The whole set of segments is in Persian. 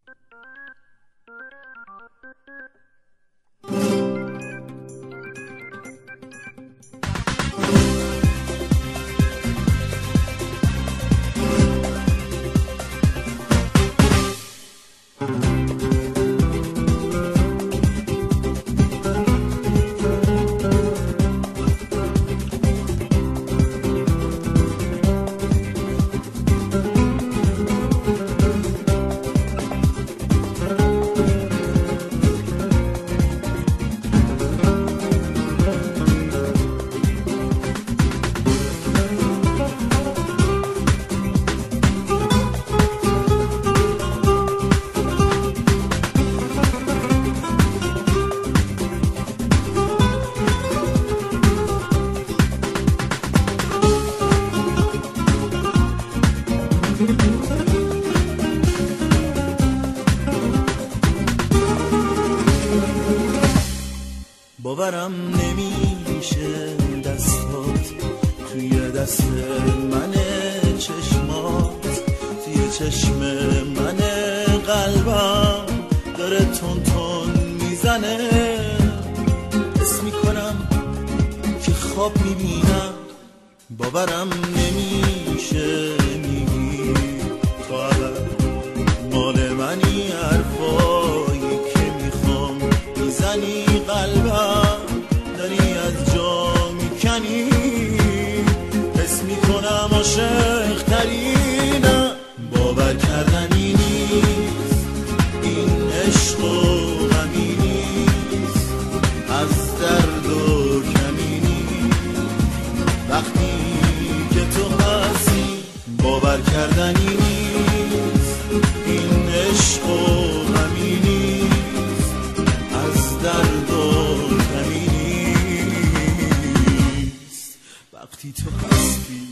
باورم نمیشه دستات توی دست منه، چشمات توی چشم منه، قلبم داره تون تون میزنه، حس میکنم که خواب میبینم. باورم نمیشه میگی تو ابد مال منی، حرفایی که میخوام میزنی، قلبم داری از جا میکنی، حس میکنم عاشق ترینم. باور کردنی نیست این عشق و غمی نیست، از درد و کمی نیست وقتی که تو هستی. باور کردنی نیست این عشق و غمی نیست، از درد و کمی نیست وقتی تو هستی.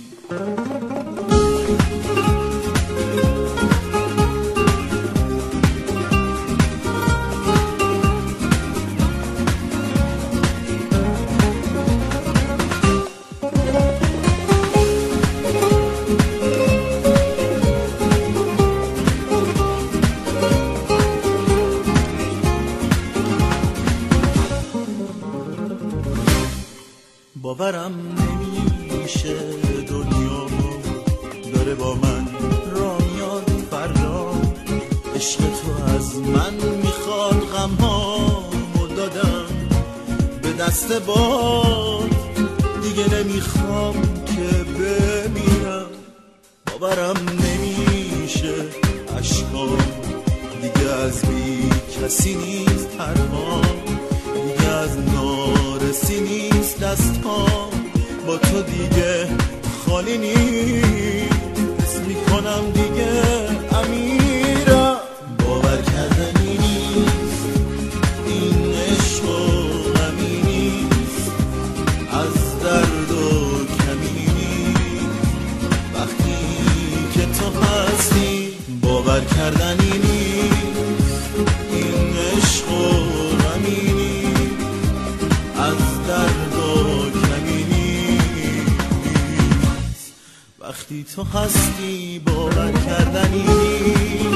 باورم نمیشه دنیا داره با من را میاد فردا، عشق تو از من میخواد، غمهامو دادم به دست باد، دیگه نمیخوام که بمیرم. باورم نمیشه عشقام دیگه از بی کسی نیست، حرفام دیگه از نارسی نیست، دستام با تو دیگه خالی نیست، حس میکنم دیگه امیرم. باور کردنی نیست این عشق و غمی نیست، از درد و کمی نیست وقتی که تو هستی. باور کردنی نیست این عشق و غمی نیست، از درد و کمی نیست وقتی تو هستی. باور کردنی نیست.